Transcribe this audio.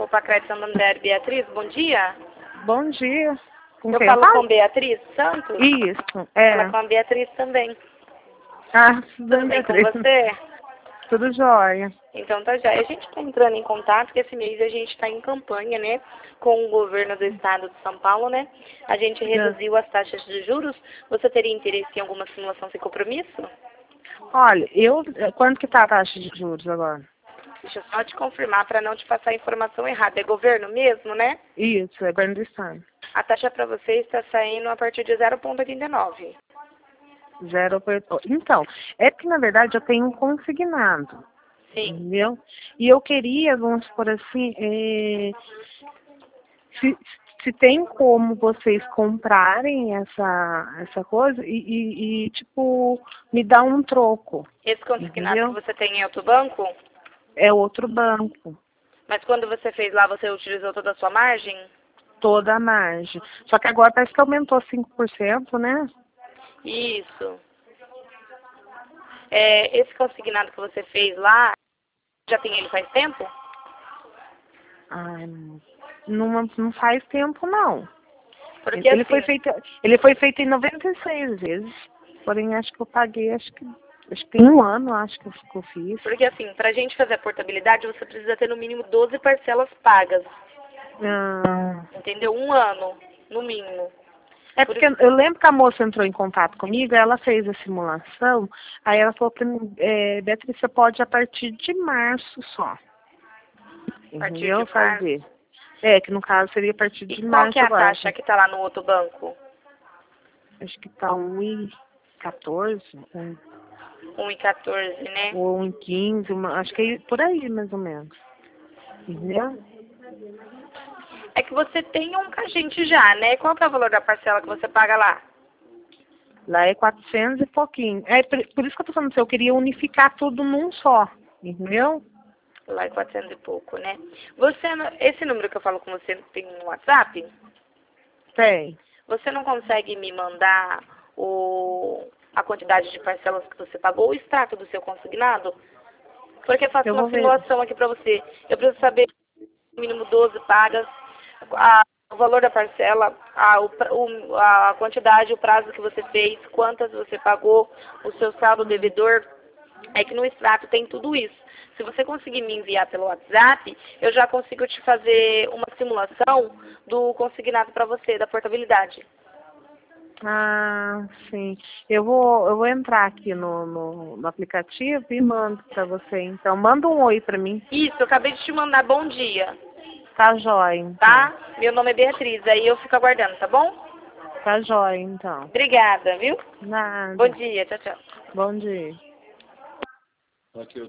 Copa Crédito Santo André, Beatriz, bom dia. Bom dia. Com Eu quem falo fala? com Beatriz Santos? Isso, Fala com a Beatriz também. Ah, Tudo bem com você? Tudo jóia. Então tá já. A gente está entrando em contato, porque esse mês a gente está em campanha, né, com o governo do estado de São Paulo, né? A gente reduziu as taxas de juros. Você teria interesse em alguma simulação sem compromisso? Olha, quanto que tá a taxa de juros agora? Deixa eu só te confirmar para não te passar a informação errada. É governo mesmo, né? Isso, é governo do estado. A taxa para você está saindo a partir de 0,89. Então, é que na verdade eu tenho um consignado. Sim. Entendeu? E eu queria, vamos por assim, se tem como vocês comprarem essa coisa tipo, me dar um troco. Esse consignado Entendeu? que você tem em outro banco? É outro banco. Mas quando você fez lá, você utilizou toda a sua margem? Toda a margem. Só que agora parece que aumentou 5%, né? Isso. Esse consignado que você fez lá, já tem ele faz tempo? Ai, não faz tempo, não. Porque Ele assim, ele foi feito em 96 vezes. Porém, acho que eu paguei, acho que tem um ano, acho que eu fiz. porque assim, pra gente fazer a portabilidade, você precisa ter no mínimo 12 parcelas pagas. Ah, Entendeu? Um ano, no mínimo. é porque eu lembro que a moça entrou em contato comigo, ela fez a simulação, aí ela falou pra mim, Beatriz, você pode a partir de março só. A partir Entendeu? de março. Fazer. Que no caso seria a partir de E qual que março é a agora. taxa que tá lá no outro banco? Acho que tá 1,14, 1,14, né? ou 1,15, acho que é por aí mais ou menos. Entendeu? É que você tem um com a gente já, né? Qual que é o valor da parcela que você paga lá? Lá é 400 e pouquinho. Por isso que eu tô falando assim, eu queria unificar tudo num só. Entendeu? Lá é 400 e pouco, né? Esse número que eu falo com você tem no WhatsApp? Tem. Você não consegue me mandar a quantidade de parcelas que você pagou, o extrato do seu consignado? Porque eu faço Eu uma vou ver. simulação aqui pra você. Eu preciso saber no mínimo 12 pagas, o valor da parcela, a quantidade, o prazo que você fez, quantas você pagou, o seu saldo devedor. É que no extrato tem tudo isso. Se você conseguir me enviar pelo WhatsApp, eu já consigo te fazer uma simulação do consignado para você, da portabilidade. Ah, sim. Eu vou entrar aqui no aplicativo e mando pra você. Então, manda um oi pra mim. Isso, eu acabei de te mandar bom dia, Tá jóia, então. tá? Meu nome é Beatriz, aí eu fico aguardando, tá bom? Tá jóia, então. Obrigada, viu? Nada. Bom dia, tchau, tchau. Bom dia.